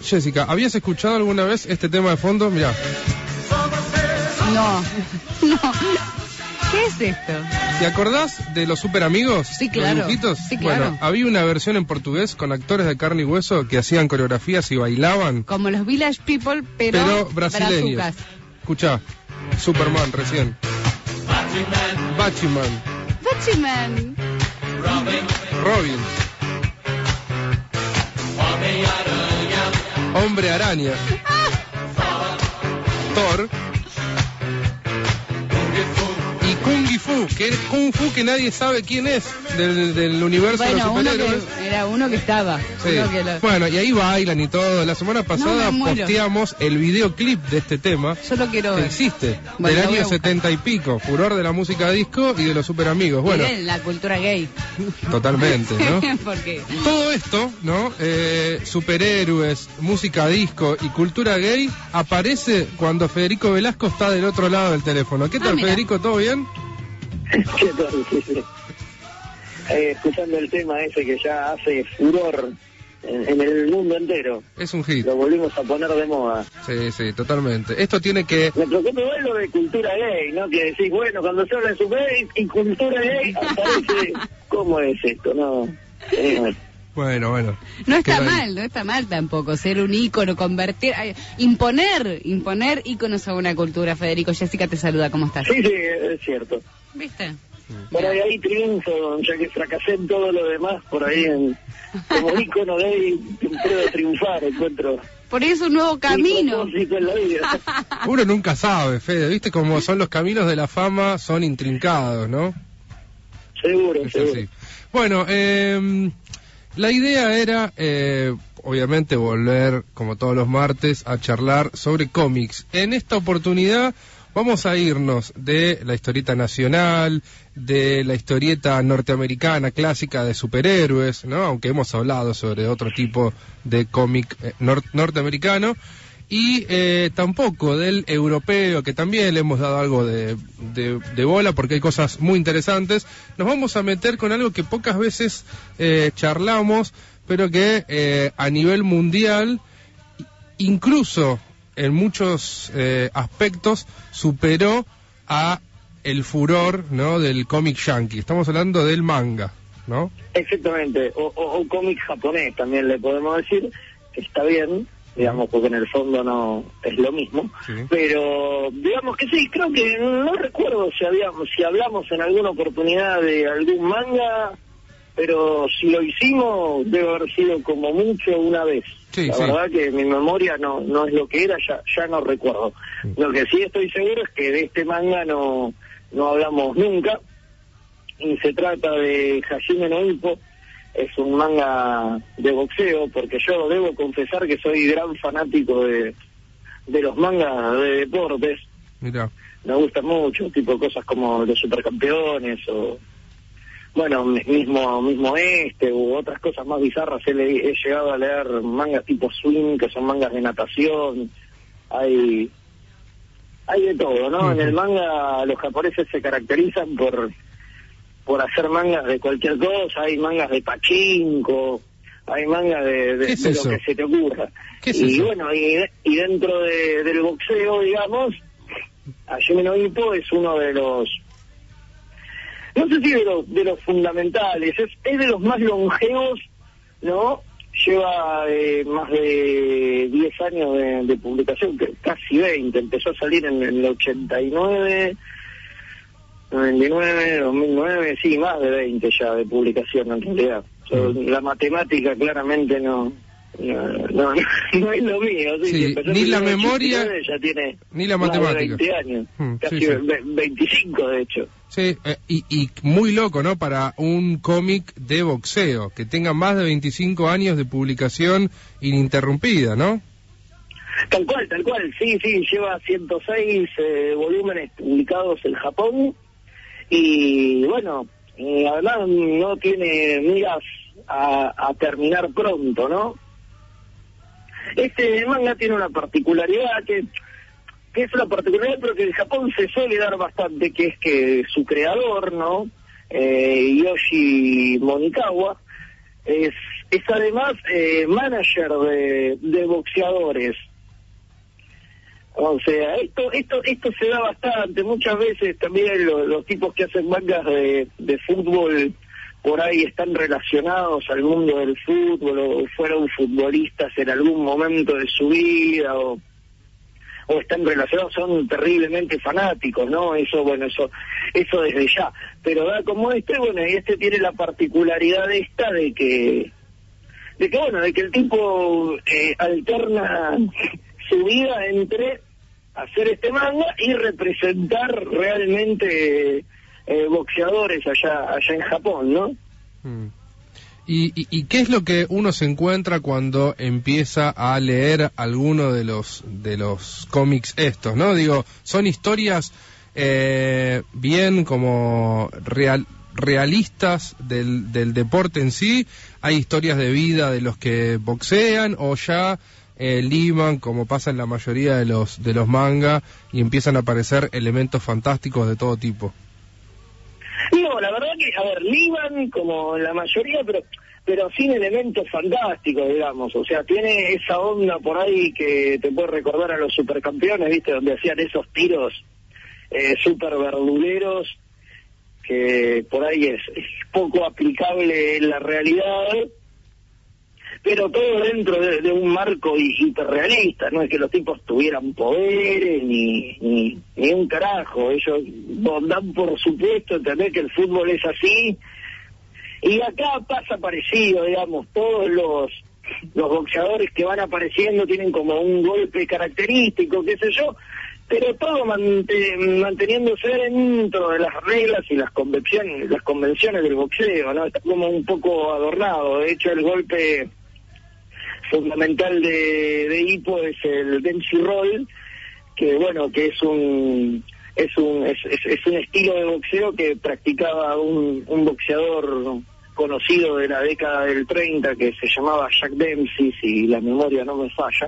Jessica, ¿habías escuchado alguna vez este tema de fondo? Mirá. No. ¿Qué es esto? ¿Te acordás de los Super Amigos? Sí, claro. ¿Los dibujitos? Sí, claro. Bueno, había una versión en portugués con actores de carne y hueso que hacían coreografías y bailaban. Como los Village People, pero brasileños. brazucas. Escuchá, Superman recién. Batman. Robin. Hombre Araña. Thor. Y Kung Fu, que es Kung Fu que nadie sabe quién es del universo de los superhéroes. Era uno que estaba. Sí. Bueno, y ahí bailan y todo. La semana pasada posteamos el videoclip de este tema. Yo lo quiero ver. Existe, del año 70 y pico. Furor de la música disco y de los super amigos. Bueno, la cultura gay. Totalmente, ¿no? Porque todo esto, ¿no? Superhéroes, música disco y cultura gay aparece cuando Federico Velasco está del otro lado del teléfono. ¿Qué tal, Federico? ¿Todo bien? ¿Qué tal? Sí. Escuchando el tema ese que ya hace furor en el mundo entero. Es un hit. Lo volvimos a poner de moda. Sí, totalmente. Esto tiene que... Me preocupa lo de cultura gay, ¿no? Que decís, bueno, cuando se habla de super y cultura gay, aparece... ¿Cómo es esto? No. Bueno. No está mal tampoco ser un ícono, imponer íconos a una cultura. Federico, Jessica te saluda, ¿cómo estás? Sí, es cierto. ¿Viste? Por ahí triunfo, ya que fracasé en todo lo demás, por ahí como ícono gay puedo triunfar, encuentro. Por eso un nuevo camino. En la vida. Uno nunca sabe, Fede, ¿viste cómo son los caminos de la fama? Son intrincados, ¿no? Seguro. Así. Bueno, la idea era, obviamente, volver, como todos los martes, a charlar sobre cómics. En esta oportunidad vamos a irnos de la historieta nacional, de la historieta norteamericana clásica de superhéroes, ¿no? Aunque hemos hablado sobre otro tipo de cómic norteamericano, y tampoco del europeo, que también le hemos dado algo de bola porque hay cosas muy interesantes. Nos vamos a meter con algo que pocas veces charlamos, pero que a nivel mundial, incluso en muchos aspectos, superó a el furor, ¿no?, del cómic yankee. Estamos hablando del manga, ¿no? Exactamente, o cómic japonés también le podemos decir, que está bien, digamos, porque en el fondo no es lo mismo, sí. Pero digamos que sí, creo que no recuerdo si hablamos en alguna oportunidad de algún manga, pero si lo hicimos debe haber sido como mucho una vez. Sí, la verdad que mi memoria no es lo que era, ya no recuerdo. Sí. Lo que sí estoy seguro es que de este manga no hablamos nunca, y se trata de Hajime no Ippo. Es un manga de boxeo, porque yo debo confesar que soy gran fanático de los mangas de deportes. Mirá. Me gustan mucho, tipo cosas como los Supercampeones o... Bueno, mismo u otras cosas más bizarras. He llegado a leer mangas tipo Swing, que son mangas de natación. Hay de todo, ¿no? En el manga los japoneses se caracterizan por hacer mangas de cualquier cosa. Hay mangas de pachinko, hay mangas de lo que se te ocurra. ¿Qué es y eso? Bueno, y dentro del boxeo, digamos, Hajime no Ippo es uno de los... No sé si de los fundamentales, es de los más longevos, ¿no? Lleva más de 10 años de publicación, casi 20. Empezó a salir en el 89, 99, 2009, sí, más de 20 ya de publicación en realidad. La matemática claramente no es lo mío. Sí, ni la memoria, ya tiene ni la matemática. 20 años, casi 25 de hecho. Sí, y muy loco, ¿no? Para un cómic de boxeo, que tenga más de 25 años de publicación ininterrumpida, ¿no? Tal cual, sí, lleva 106 volúmenes publicados en Japón, y bueno, además no tiene miras a terminar pronto, ¿no? Este manga tiene una particularidad que es una particularidad, pero que en Japón se suele dar bastante, que es que su creador, ¿no? Yoshi Monikawa, es además manager de boxeadores. O sea, esto se da bastante. Muchas veces también los tipos que hacen mangas de fútbol por ahí están relacionados al mundo del fútbol, o fueron futbolistas en algún momento de su vida, o están relacionados, son terriblemente fanáticos, ¿no? Eso desde ya. Pero da como y este tiene la particularidad esta de que el tipo alterna su vida entre hacer este manga y representar realmente boxeadores allá en Japón, ¿no? ¿Y qué es lo que uno se encuentra cuando empieza a leer alguno de los cómics estos, ¿no? Digo, son historias bien como realistas del deporte en sí. Hay historias de vida de los que boxean, o ya liman, como pasa en la mayoría de los manga, y empiezan a aparecer elementos fantásticos de todo tipo. No, la verdad que, liman como la mayoría, pero sin elementos fantásticos, digamos. O sea, tiene esa onda por ahí que te puede recordar a los supercampeones, ¿viste? Donde hacían esos tiros super verduleros, que por ahí es poco aplicable en la realidad, pero todo dentro de un marco hiperrealista. No es que los tipos tuvieran poderes ni un carajo. Ellos dan por supuesto entender que el fútbol es así, y acá pasa parecido, digamos. Todos los boxeadores que van apareciendo tienen como un golpe característico, qué sé yo, pero todo manteniéndose dentro de las reglas y las convenciones del boxeo, ¿no? Está como un poco adornado. De hecho, el golpe fundamental de Hippo es el Dempsey Roll, que es un estilo de boxeo que practicaba un boxeador conocido de la década del 30 que se llamaba Jack Dempsey, si la memoria no me falla.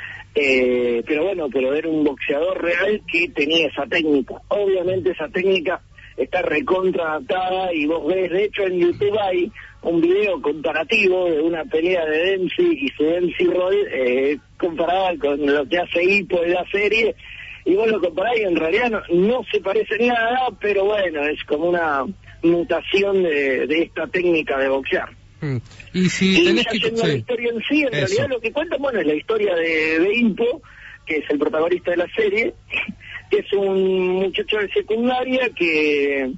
Pero era un boxeador real que tenía esa técnica. Obviamente esa técnica está recontra adaptada, y vos ves, de hecho en YouTube hay un video comparativo de una pelea de Dempsey y su Dempsey Roll comparada con lo que hace Hippo en la serie, y vos lo comparás y en realidad no se parece en nada, pero bueno, es como una mutación de esta técnica de boxear. Y si tenés ya yendo a la historia en sí, en realidad lo que cuenta, es la historia de Hippo, que es el protagonista de la serie, que es un muchacho de secundaria que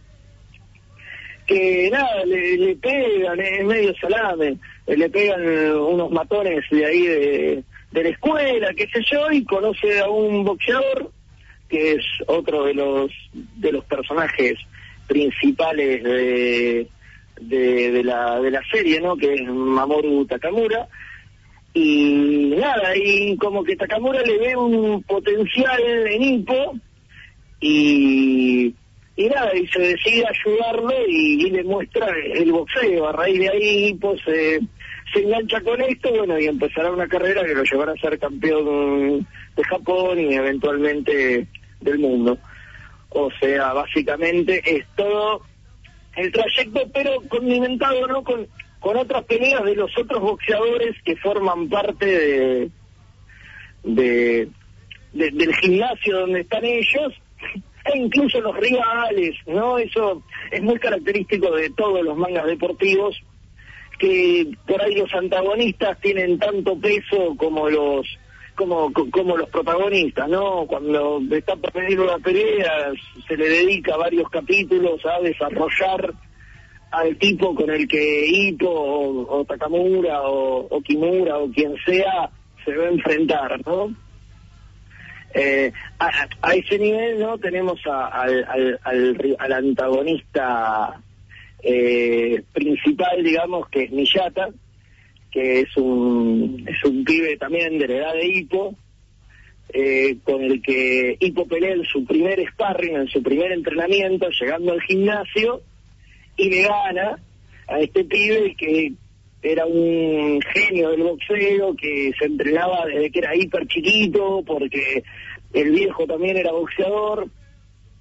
nada, le pegan, es medio salame, le pegan unos matones de ahí de la escuela, qué sé yo, y conoce a un boxeador, que es otro de los personajes principales de la serie, ¿no? Que es Mamoru Takamura. Y nada, y como que Takamura le ve un potencial en Hippo, y nada, y se decide ayudarlo y le muestra el boxeo. A raíz de ahí Hippo se engancha con esto, y empezará una carrera que lo llevará a ser campeón de Japón y eventualmente del mundo. O sea, básicamente es todo el trayecto, pero condimentado, ¿no? Con otras peleas de los otros boxeadores que forman parte del gimnasio donde están ellos, e incluso los rivales, ¿no? Eso es muy característico de todos los mangas deportivos, que por ahí los antagonistas tienen tanto peso como los protagonistas, ¿no? Cuando está por venir una pelea, se le dedica varios capítulos a desarrollar al tipo con el que Hippo o Takamura o Kimura o quien sea se va a enfrentar, ¿no? A ese nivel, ¿no? Tenemos al antagonista principal, digamos, que es Miyata, que es un pibe también de la edad de Hippo, con el que Hippo pelea en su primer sparring, en su primer entrenamiento, llegando al gimnasio, y le gana a este pibe que era un genio del boxeo, que se entrenaba desde que era hiper chiquito, porque el viejo también era boxeador.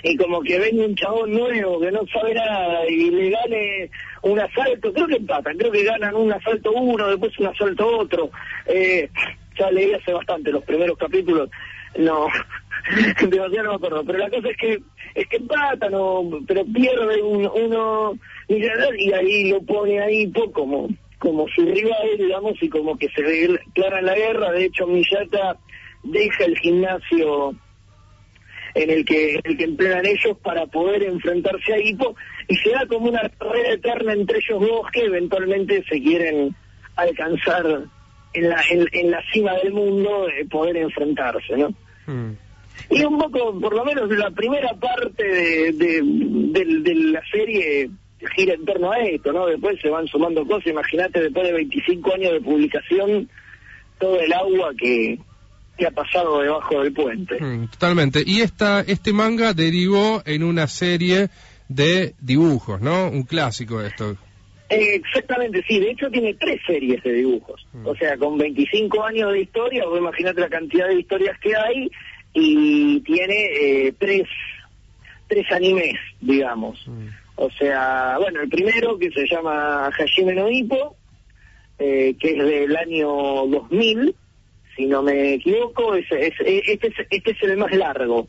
y como que venga un chabón nuevo que no sabe nada y le gane un asalto, creo que empatan, creo que ganan un asalto uno, después un asalto otro. Ya leí hace bastante los primeros capítulos, no, demasiado no me acuerdo, pero la cosa es que empatan, pero pierde uno y ahí lo pone ahí como su rival, digamos, y como que se declara la guerra. De hecho, Miyata deja el gimnasio en el que emplean ellos para poder enfrentarse a Hippo, y se da como una carrera eterna entre ellos dos que eventualmente se quieren alcanzar en la cima del mundo, poder enfrentarse, ¿no? Y un poco, por lo menos la primera parte de la serie gira en torno a esto, ¿no? Después se van sumando cosas. Imagínate, después de 25 años de publicación, todo el agua que ha pasado debajo del puente. Totalmente. Y este manga derivó en una serie de dibujos, ¿no? Un clásico de esto. Exactamente, sí. De hecho tiene 3 series de dibujos. O sea, con 25 años de historia, vos imaginate la cantidad de historias que hay, y tiene 3 animes, digamos. O sea, bueno, el primero, que se llama Hajime no Ippo, que es del año 2000, si no me equivoco. Este es el más largo.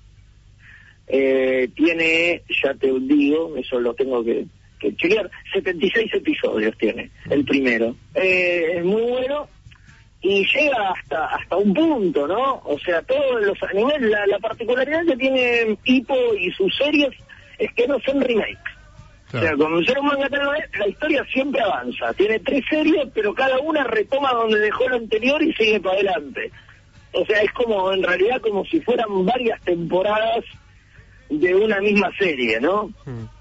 Tiene, ya te digo, eso lo tengo que chequear, 76 episodios tiene el primero. Es muy bueno y llega hasta un punto, ¿no? O sea, todos los animes, la particularidad que tiene Ippo y sus series es que no son remakes. Claro. O sea, como ser un manga la historia siempre avanza. Tiene 3 series, pero cada una retoma donde dejó lo anterior y sigue para adelante. O sea, es como, en realidad, como si fueran varias temporadas de una misma serie, ¿no?